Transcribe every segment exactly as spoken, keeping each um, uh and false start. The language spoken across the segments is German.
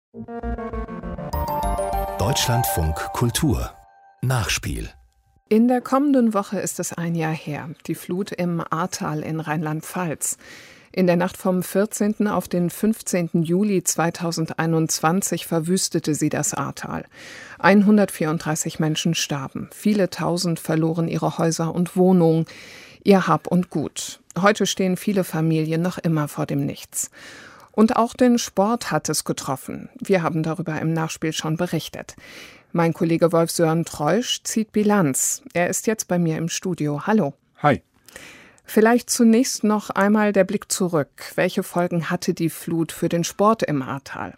Deutschlandfunk Kultur Nachspiel. In der kommenden Woche ist es ein Jahr her, die Flut im Ahrtal in Rheinland-Pfalz. In der Nacht vom vierzehnten auf den fünfzehnten Juli zweitausendeinundzwanzig verwüstete sie das Ahrtal. hundertvierunddreißig Menschen starben, viele Tausend verloren ihre Häuser und Wohnungen, ihr Hab und Gut. Heute stehen viele Familien noch immer vor dem Nichts. Und auch den Sport hat es getroffen. Wir haben darüber im Nachspiel schon berichtet. Mein Kollege Wolf-Sören Treusch zieht Bilanz. Er ist jetzt bei mir im Studio. Hallo. Hi. Vielleicht zunächst noch einmal der Blick zurück. Welche Folgen hatte die Flut für den Sport im Ahrtal?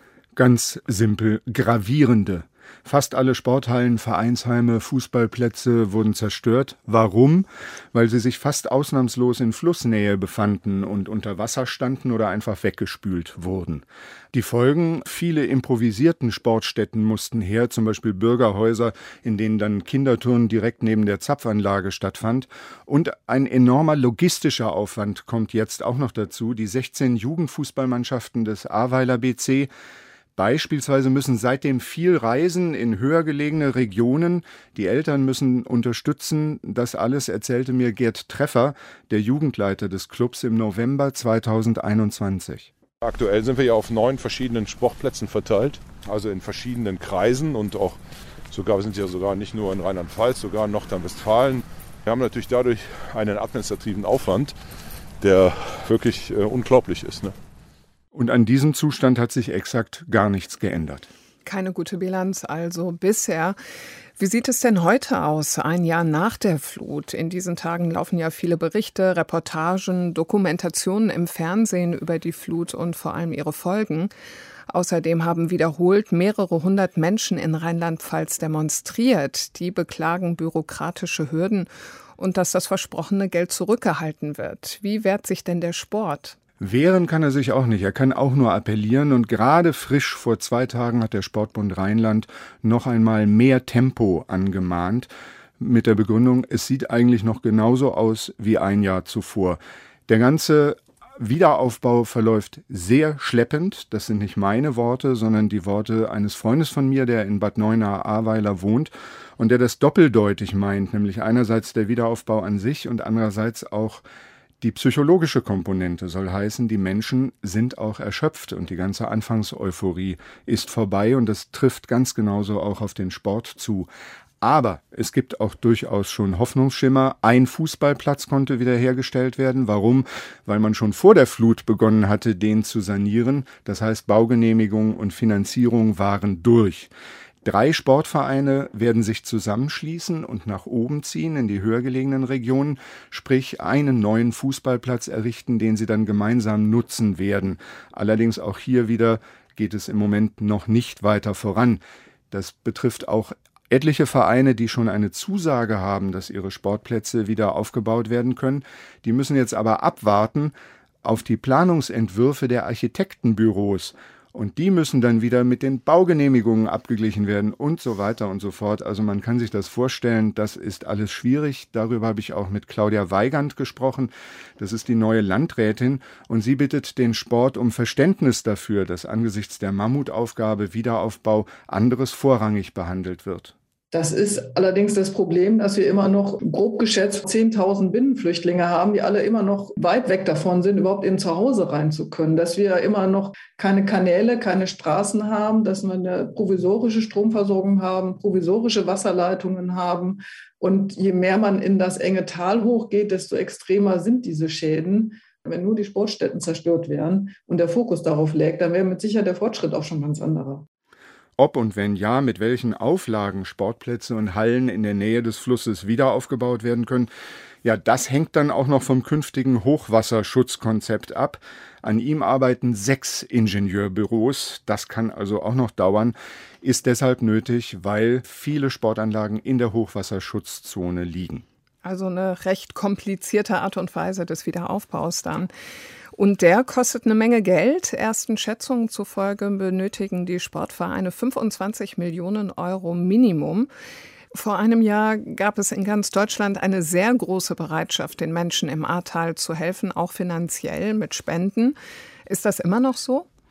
Ganz simpel, gravierende. Fast alle Sporthallen, Vereinsheime, Fußballplätze wurden zerstört. Warum? Weil sie sich fast ausnahmslos in Flussnähe befanden und unter Wasser standen oder einfach weggespült wurden. Die Folgen: viele improvisierten Sportstätten mussten her, zum Beispiel Bürgerhäuser, in denen dann Kinderturnen direkt neben der Zapfanlage stattfand. Und ein enormer logistischer Aufwand kommt jetzt auch noch dazu. Die sechzehn Jugendfußballmannschaften des Ahrweiler B C beispielsweise müssen seitdem viel reisen in höher gelegene Regionen. Die Eltern müssen unterstützen. Das alles erzählte mir Gerd Treffer, der Jugendleiter des Clubs, im November zweitausendeinundzwanzig. Aktuell sind wir ja auf neun verschiedenen Sportplätzen verteilt, also in verschiedenen Kreisen und auch sogar, wir sind ja sogar nicht nur in Rheinland-Pfalz, sogar in Nordrhein-Westfalen. Wir haben natürlich dadurch einen administrativen Aufwand, der wirklich äh, unglaublich ist, ne? Und an diesem Zustand hat sich exakt gar nichts geändert. Keine gute Bilanz also bisher. Wie sieht es denn heute aus, ein Jahr nach der Flut? In diesen Tagen laufen ja viele Berichte, Reportagen, Dokumentationen im Fernsehen über die Flut und vor allem ihre Folgen. Außerdem haben wiederholt mehrere hundert Menschen in Rheinland-Pfalz demonstriert. Die beklagen bürokratische Hürden und dass das versprochene Geld zurückgehalten wird. Wie wehrt sich denn der Sport? Wehren kann er sich auch nicht. Er kann auch nur appellieren. Und gerade frisch vor zwei Tagen hat der Sportbund Rheinland noch einmal mehr Tempo angemahnt. Mit der Begründung, es sieht eigentlich noch genauso aus wie ein Jahr zuvor. Der ganze Wiederaufbau verläuft sehr schleppend. Das sind nicht meine Worte, sondern die Worte eines Freundes von mir, der in Bad Neuenahr-Ahrweiler wohnt und der das doppeldeutig meint. Nämlich einerseits der Wiederaufbau an sich und andererseits auch die psychologische Komponente. Soll heißen, die Menschen sind auch erschöpft und die ganze Anfangseuphorie ist vorbei und das trifft ganz genauso auch auf den Sport zu. Aber es gibt auch durchaus schon Hoffnungsschimmer. Ein Fußballplatz konnte wiederhergestellt werden. Warum? Weil man schon vor der Flut begonnen hatte, den zu sanieren. Das heißt, Baugenehmigung und Finanzierung waren durch. Drei Sportvereine werden sich zusammenschließen und nach oben ziehen in die höher gelegenen Regionen, sprich einen neuen Fußballplatz errichten, den sie dann gemeinsam nutzen werden. Allerdings auch hier wieder geht es im Moment noch nicht weiter voran. Das betrifft auch etliche Vereine, die schon eine Zusage haben, dass ihre Sportplätze wieder aufgebaut werden können. Die müssen jetzt aber abwarten auf die Planungsentwürfe der Architektenbüros. Und die müssen dann wieder mit den Baugenehmigungen abgeglichen werden und so weiter und so fort. Also man kann sich das vorstellen, das ist alles schwierig. Darüber habe ich auch mit Claudia Weigand gesprochen. Das ist die neue Landrätin und sie bittet den Sport um Verständnis dafür, dass angesichts der Mammutaufgabe Wiederaufbau anderes vorrangig behandelt wird. Das ist allerdings das Problem, dass wir immer noch grob geschätzt zehntausend Binnenflüchtlinge haben, die alle immer noch weit weg davon sind, überhaupt in Zuhause rein zu können. Dass wir immer noch keine Kanäle, keine Straßen haben, dass wir eine provisorische Stromversorgung haben, provisorische Wasserleitungen haben. Und je mehr man in das enge Tal hochgeht, desto extremer sind diese Schäden. Wenn nur die Sportstätten zerstört wären und der Fokus darauf läge, dann wäre mit Sicherheit der Fortschritt auch schon ganz anderer. Ob und wenn ja, mit welchen Auflagen Sportplätze und Hallen in der Nähe des Flusses wieder aufgebaut werden können, ja, das hängt dann auch noch vom künftigen Hochwasserschutzkonzept ab. An ihm arbeiten sechs Ingenieurbüros. Das kann also auch noch dauern, ist deshalb nötig, weil viele Sportanlagen in der Hochwasserschutzzone liegen. Also eine recht komplizierte Art und Weise des Wiederaufbaus dann. Und der kostet eine Menge Geld. Ersten Schätzungen zufolge benötigen die Sportvereine fünfundzwanzig Millionen Euro Minimum. Vor einem Jahr gab es in ganz Deutschland eine sehr große Bereitschaft, den Menschen im Ahrtal zu helfen, auch finanziell mit Spenden. Ist das immer noch so?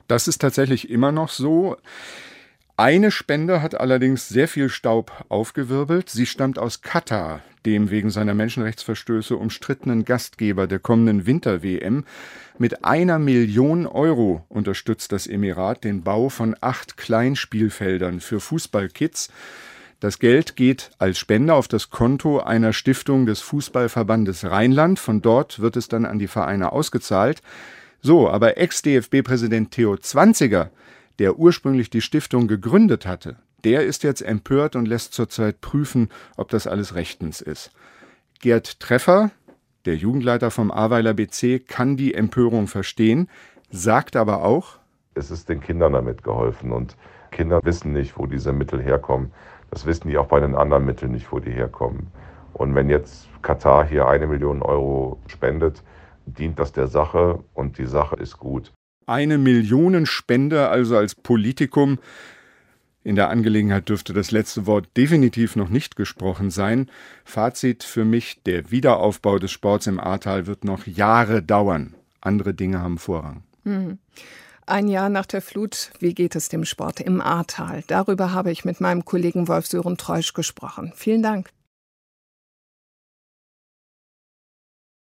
Das ist tatsächlich immer noch so. Eine Spende hat allerdings sehr viel Staub aufgewirbelt. Sie stammt aus Katar, dem wegen seiner Menschenrechtsverstöße umstrittenen Gastgeber der kommenden Winter-W M. Mit einer Million Euro unterstützt das Emirat den Bau von acht Kleinspielfeldern für Fußballkids. Das Geld geht als Spende auf das Konto einer Stiftung des Fußballverbandes Rheinland. Von dort wird es dann an die Vereine ausgezahlt. So, aber Ex-D F B-Präsident Theo Zwanziger, der ursprünglich die Stiftung gegründet hatte, der ist jetzt empört und lässt zurzeit prüfen, ob das alles rechtens ist. Gerd Treffer, der Jugendleiter vom Ahrweiler B C, kann die Empörung verstehen, sagt aber auch: Es ist den Kindern damit geholfen und Kinder wissen nicht, wo diese Mittel herkommen. Das wissen die auch bei den anderen Mitteln nicht, wo die herkommen. Und wenn jetzt Katar hier eine Million Euro spendet, dient das der Sache und die Sache ist gut. Eine Millionenspende also als Politikum. In der Angelegenheit dürfte das letzte Wort definitiv noch nicht gesprochen sein. Fazit für mich: Der Wiederaufbau des Sports im Ahrtal wird noch Jahre dauern. Andere Dinge haben Vorrang. Hm. Ein Jahr nach der Flut, wie geht es dem Sport im Ahrtal? Darüber habe ich mit meinem Kollegen Wolf-Sören Treusch gesprochen. Vielen Dank.